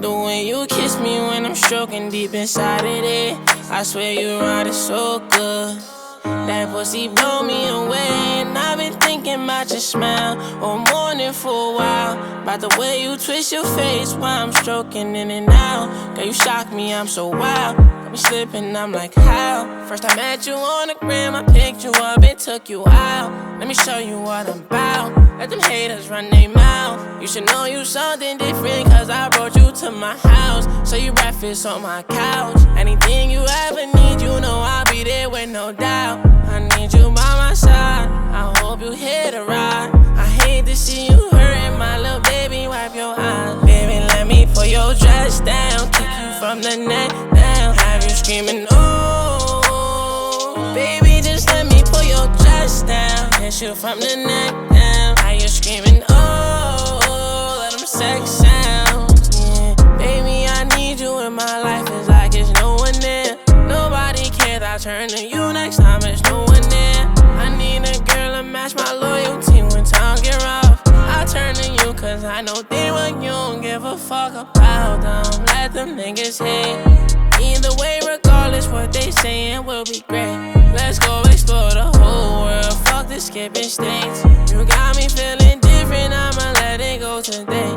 the way you kiss me when I'm stroking deep inside of it. I swear you ride it so good. That pussy blow me away, and I've been thinking about your smile all morning for a while. About the way you twist your face while I'm stroking in and out. Girl, you shock me, I'm so wild. Got me slipping, I'm like, how? First I met you on the gram, I picked you up and took you out. Let me show you what I'm about. Let them haters run their mouth. You should know you something different, cause I brought you to my house. So you breakfast on my couch. Anything you ever need, you know I'll be there with no doubt. I need you by my side, I hope you hit a ride. I hate to see you hurting, my little baby, wipe your eyes. Baby, let me pull your dress down, kick you from the neck down, have you screaming, ooh. Baby, just let me pull your dress down, kiss you from the neck down, have you screaming, ooh. Let them sex sound, yeah. Baby, I need you in my life, it's like it's no one there. Nobody cares, I turn to you next time, it's no one there. I need a girl to match my loyalty when times get rough. I turn to you cause I know they what you don't give a fuck about. Don't let them niggas hate. Either way, regardless what they saying will be great. Let's go explore the whole world, fuck the skipping states. You got me feeling different, I'ma let it go today.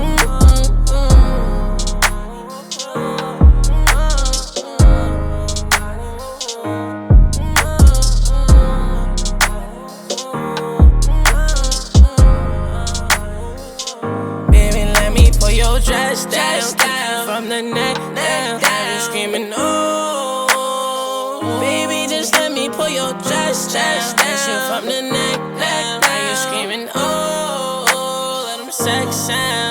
Your dress down, from the neck down, you screaming, ooh. Baby, just let me pull your dress down, from the neck down, you screaming, ooh. Let them sex sound.